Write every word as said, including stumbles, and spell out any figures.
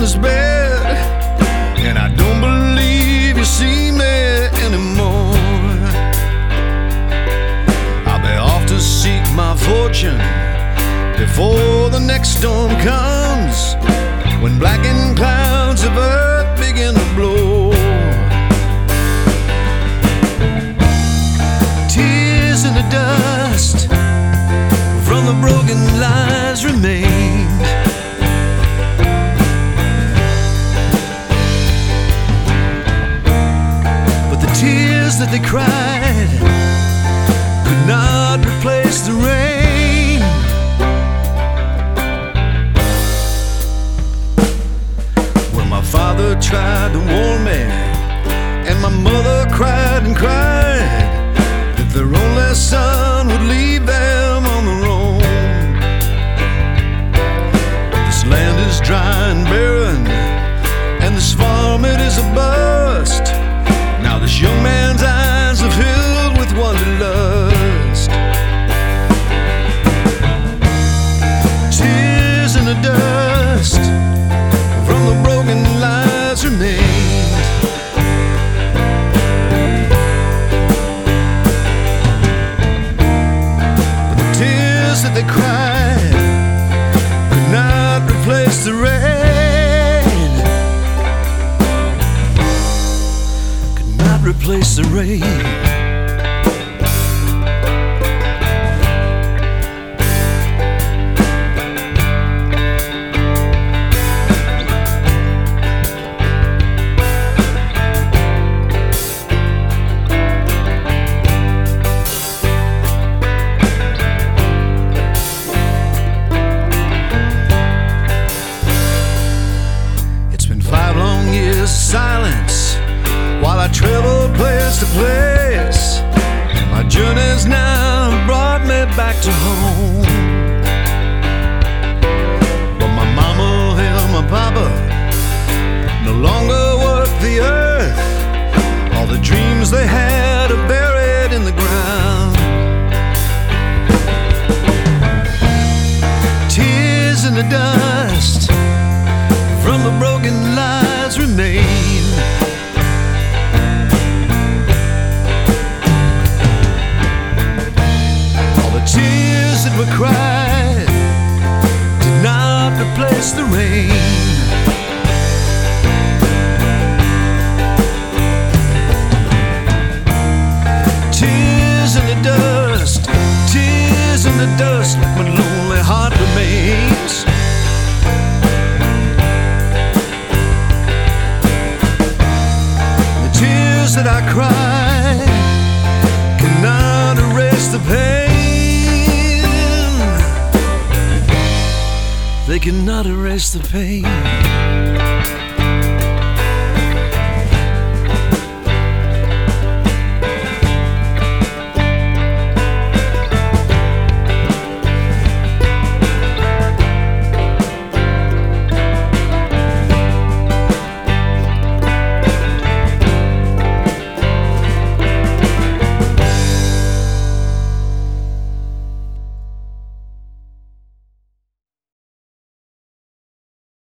this bed, and I don't believe you see me anymore. I'll be off to seek my fortune before the next storm comes, when blackened clouds of earth begin to blow. Tears in the dust from the broken lies remain. But the tears that they cried could not replace the rain. Well, my father tried to warn me, and my mother cried and cried that their only son would leave them on their own. This land is dry and barren, and this farm, it is a bust. Now this young man's eyes are filled with wanderlust. Tears in the dust from the broken lies remain. But the tears that they cried could not replace the rain. Could not replace the rain. Silence while I travel place to place. My journey's now brought me back to home. But my mama and my papa no longer work the earth. All the dreams they had are buried in the ground. Tears in the dust from the broken lies remain. All the tears that were cried did not replace the rain. Tears in the dust, tears in the dust, like my lonely heart remains. That I cry cannot erase the pain. They cannot erase the pain.